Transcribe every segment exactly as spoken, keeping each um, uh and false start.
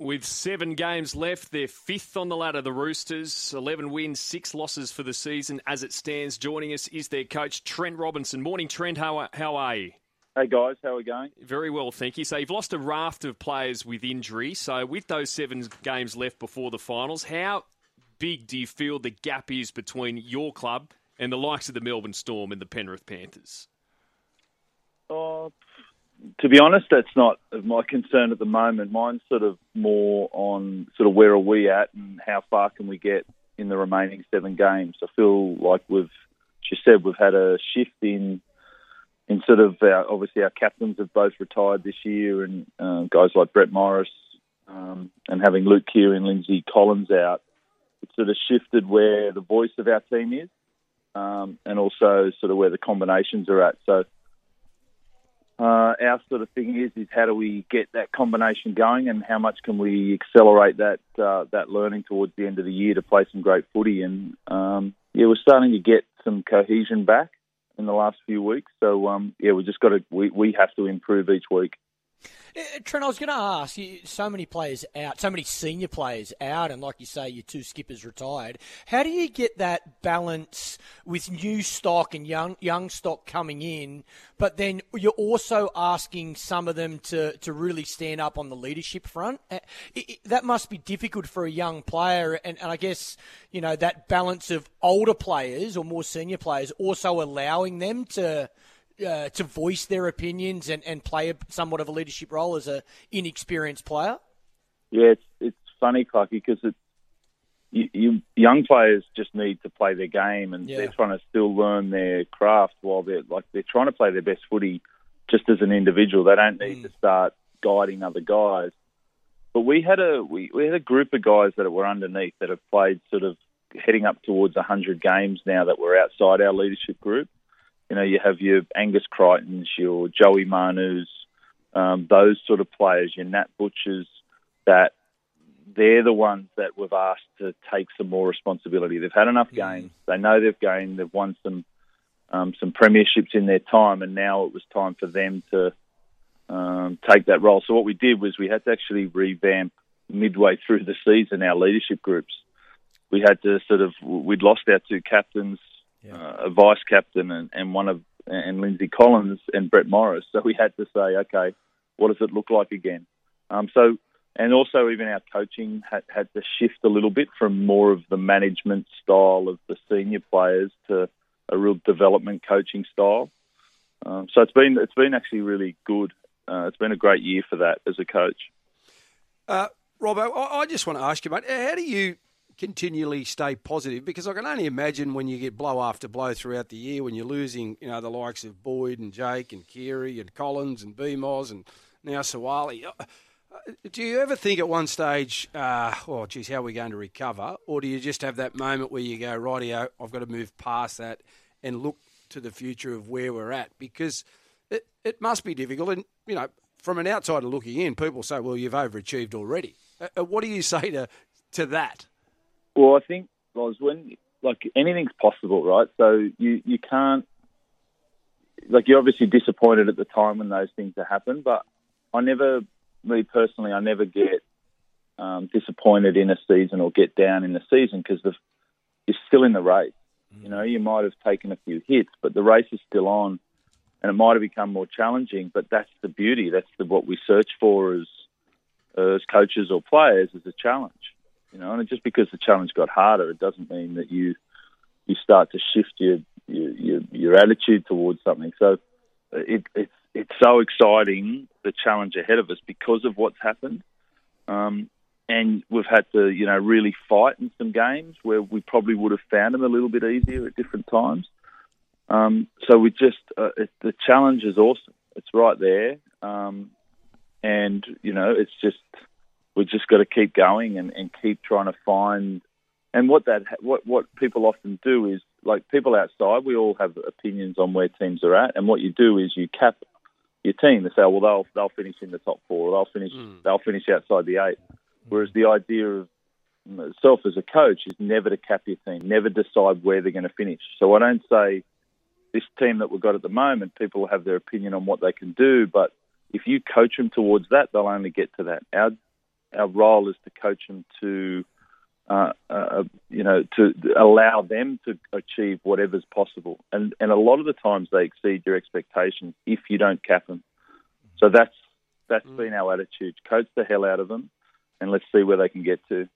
With seven games left, they're fifth on the ladder, the Roosters. eleven wins, six losses for the season as it stands. Joining us is their coach, Trent Robinson. Morning, Trent. How, how are you? Hey, guys. How are we going? Very well, thank you. So you've lost a raft of players with injury. So with those seven games left before the finals, how big do you feel the gap is between your club and the likes of the Melbourne Storm and the Penrith Panthers? Oh, to be honest, that's not my concern at the moment. Mine's sort of more on sort of where are we at and how far can we get in the remaining seven games. I feel like we've, as you said, we've had a shift in in sort of our, obviously our captains have both retired this year, and uh, guys like Brett Morris um, and having Luke Keary and Lindsay Collins out, it's sort of shifted where the voice of our team is, um, and also sort of where the combinations are at. So uh, our sort of thing is is how do we get that combination going, and how much can we accelerate that uh, that learning towards the end of the year to play some great footy. And um, yeah, we're starting to get some cohesion back in the last few weeks. So, um, yeah, we just got to, we, we have to improve each week. Trent, I was going to ask you, so many players out, so many senior players out, and like you say, your two skippers retired. How do you get that balance with new stock and young young stock coming in, but then you're also asking some of them to, to really stand up on the leadership front? It, it, that must be difficult for a young player, and, and I guess, you know, that balance of older players or more senior players also allowing them to Uh, to voice their opinions and, and play a, somewhat of a leadership role as a inexperienced player? Yeah, it's it's funny, Clarky, because it's you, you, young players just need to play their game, and yeah. they're trying to still learn their craft while they're like they're trying to play their best footy just as an individual. They don't need mm. to start guiding other guys. But we had a we, we had a group of guys that were underneath that have played sort of heading up towards a hundred games now that were outside our leadership group. You know, you have your Angus Crichtons, your Joey Manus, um, those sort of players, your Nat Butchers, that they're the ones that we've asked to take some more responsibility. They've had enough mm. games. They know they've gained. They've won some um, some premierships in their time, and now it was time for them to um, take that role. So what we did was we had to actually revamp midway through the season our leadership groups. We had to sort of, we'd lost our two captains, Yeah. Uh, a vice captain and, and one of and Lindsay Collins and Brett Morris. So we had to say, okay, what does it look like again? Um, so and also even our coaching had, had to shift a little bit from more of the management style of the senior players to a real development coaching style. Um, so it's been it's been actually really good. Uh, it's been a great year for that as a coach. Uh, Robbo, I, I just want to ask you, mate, how do you continually stay positive? Because I can only imagine when you get blow after blow throughout the year, when you're losing, you know, the likes of Boyd and Jake and Keary and Collins and B M O S and now Sawali. Do you ever think at one stage, uh, oh, geez, how are we going to recover? Or do you just have that moment where you go, rightio, I've got to move past that and look to the future of where we're at? Because it, it must be difficult. And, you know, from an outsider looking in, people say, well, you've overachieved already. Uh, what do you say to, to that? Well, I think, Loz, when, like, anything's possible, right? So you, you can't, like, you're obviously disappointed at the time when those things happen, but I never, me personally, I never get um, disappointed in a season or get down in the season because you're still in the race. Mm. You know, you might have taken a few hits, but the race is still on, and it might have become more challenging, but that's the beauty. That's the, what we search for as, as coaches or players, is a challenge. You know, and just because the challenge got harder, it doesn't mean that you you start to shift your your, your, your attitude towards something. So it, it's it's so exciting, the challenge ahead of us, because of what's happened. Um, and we've had to, you know, really fight in some games where we probably would have found them a little bit easier at different times. Um, so we just uh, it, the challenge is awesome. It's right there, um, and you know, it's just. We've just got to keep going and, and keep trying to find. And what that what what people often do is, like, people outside, we all have opinions on where teams are at. And what you do is you cap your team. They say, well, they'll they'll finish in the top four, or they'll finish mm. they'll finish outside the eight. Whereas the idea of myself as a coach is never to cap your team, never decide where they're going to finish. So I don't say this team that we've got at the moment, people have their opinion on what they can do, but if you coach them towards that, they'll only get to that. Our our role is to coach them to, uh, uh, you know, to allow them to achieve whatever's possible. And and a lot of the times they exceed your expectations if you don't cap them. So that's that's mm. been our attitude. Coach the hell out of them, and let's see where they can get to.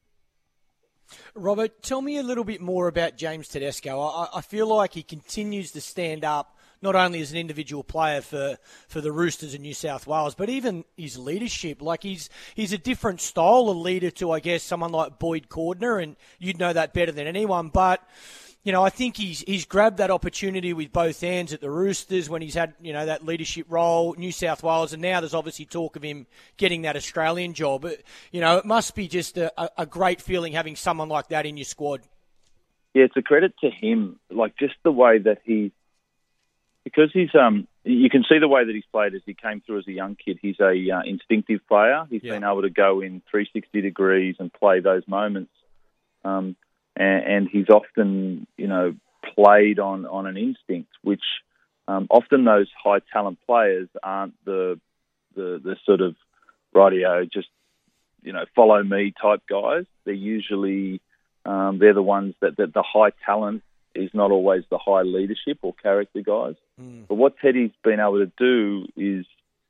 Robert, tell me a little bit more about James Tedesco. I, I feel like he continues to stand up, not only as an individual player for, for the Roosters in New South Wales, but even his leadership. Like he's he's a different style of leader to, I guess, someone like Boyd Cordner, and you'd know that better than anyone. But you know, I think he's he's grabbed that opportunity with both hands at the Roosters when he's had, you know, that leadership role, New South Wales, and now there's obviously talk of him getting that Australian job. But, you know, it must be just a, a great feeling having someone like that in your squad. Yeah, it's a credit to him, like just the way that he, because he's, um, you can see the way that he's played as he came through as a young kid. He's a uh, instinctive player. He's yeah. been able to go in three hundred sixty degrees and play those moments. Um, And, and he's often, you know, played on, on an instinct, which um, often those high talent players aren't the, the the sort of rightio, just, you know, follow me type guys. They're usually um, they're the ones that, that the high talent is not always the high leadership or character guys. Mm. But what Teddy's been able to do is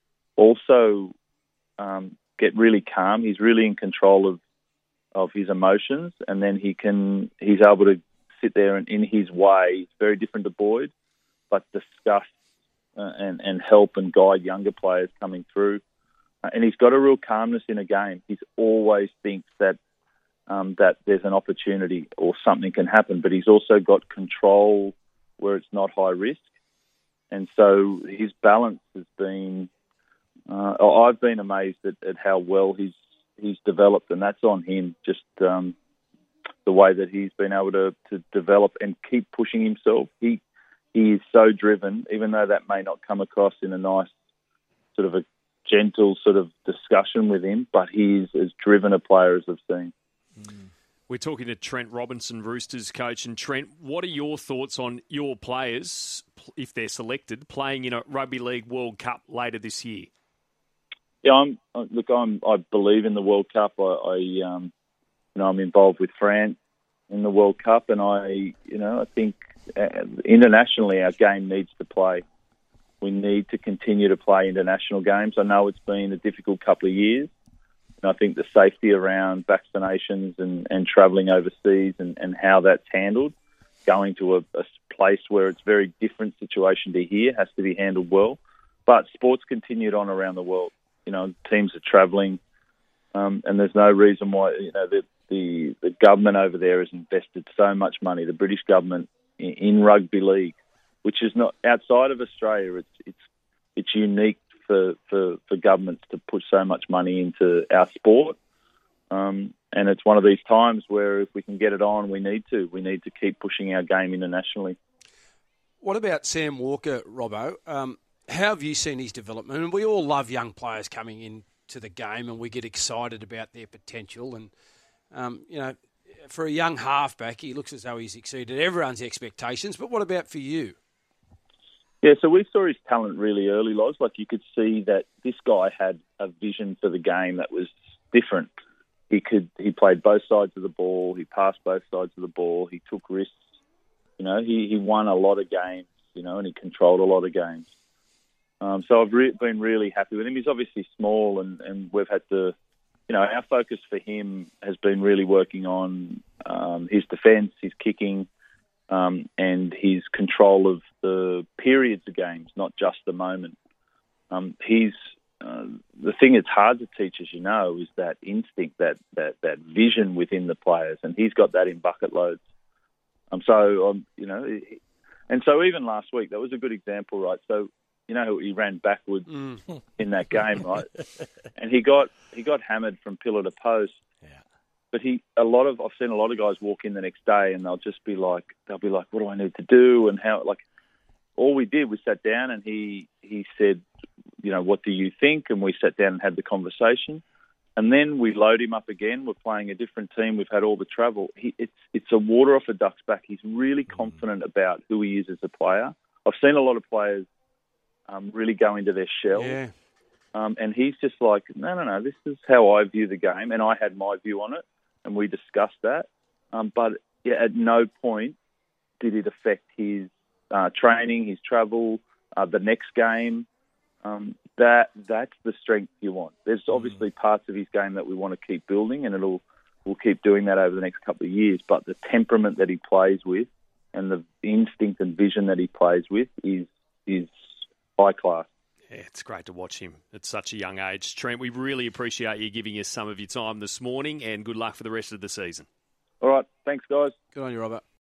also um, get really calm. He's really in control of. of his emotions, and then he can he's able to sit there and in his way, it's very different to Boyd, but discuss uh, and, and help and guide younger players coming through. Uh, and he's got a real calmness in a game. He always thinks that um, that there's an opportunity or something can happen, but he's also got control where it's not high risk. And so his balance has been, uh, I've been amazed at, at how well he's he's developed, and that's on him, just um, the way that he's been able to, to develop and keep pushing himself. He he is so driven, even though that may not come across in a nice sort of a gentle sort of discussion with him, but he's as driven a player as I've seen. Mm. We're talking to Trent Robinson, Roosters coach. And Trent, what are your thoughts on your players, if they're selected, playing in a Rugby League World Cup later this year? Yeah, I'm, look, I'm, I believe in the World Cup. I, I um, you know, I'm involved with France in the World Cup, and I, you know, I think uh, internationally our game needs to play. We need to continue to play international games. I know it's been a difficult couple of years, and I think the safety around vaccinations and, and travelling overseas and, and how that's handled, going to a, a place where it's a very different situation to here, has to be handled well. But sports continued on around the world. You know, teams are travelling, um, and there's no reason why, you know, the, the the government over there has invested so much money, the British government, in, in rugby league, which is not outside of Australia. It's it's it's unique for, for, for governments to put so much money into our sport, um, and it's one of these times where if we can get it on, we need to. We need to keep pushing our game internationally. What about Sam Walker, Robbo? Um, How have you seen his development? And we all love young players coming into the game, and we get excited about their potential. And, um, you know, for a young halfback, he looks as though he's exceeded everyone's expectations. But what about for you? Yeah, so we saw his talent really early, Loz. Like, you could see that this guy had a vision for the game that was different. He could he played both sides of the ball. He passed both sides of the ball. He took risks. You know, he, he won a lot of games, you know, and he controlled a lot of games. Um, so I've re- been really happy with him. He's obviously small, and, and we've had to, you know, our focus for him has been really working on um, his defence, his kicking, um, and his control of the periods of games, not just the moment. Um, he's uh, the thing that's hard to teach, as you know, is that instinct, that that that vision within the players, and he's got that in bucket loads. Um, so um, you know, and so even last week that was a good example, right? So. You know, he ran backwards mm. in that game, right? And he got he got hammered from pillar to post. Yeah. But he a lot of I've seen a lot of guys walk in the next day and they'll just be like they'll be like, what do I need to do? And how like all we did was sat down and he he said, you know, what do you think? And we sat down and had the conversation. And then we load him up again. We're playing a different team. We've had all the travel. He, it's it's a water off a duck's back. He's really confident about who he is as a player. I've seen a lot of players Um, really go into their shell. Yeah. Um, and he's just like, no, no, no, this is how I view the game. And I had my view on it, and we discussed that. Um, but yeah, at no point did it affect his uh, training, his travel, uh, the next game. Um, that that's the strength you want. There's obviously parts of his game that we want to keep building, and it'll we'll keep doing that over the next couple of years. But the temperament that he plays with, and the instinct and vision that he plays with, is is high class. Yeah, it's great to watch him at such a young age. Trent, we really appreciate you giving us some of your time this morning, and good luck for the rest of the season. All right, thanks, guys. Good on you, Robert.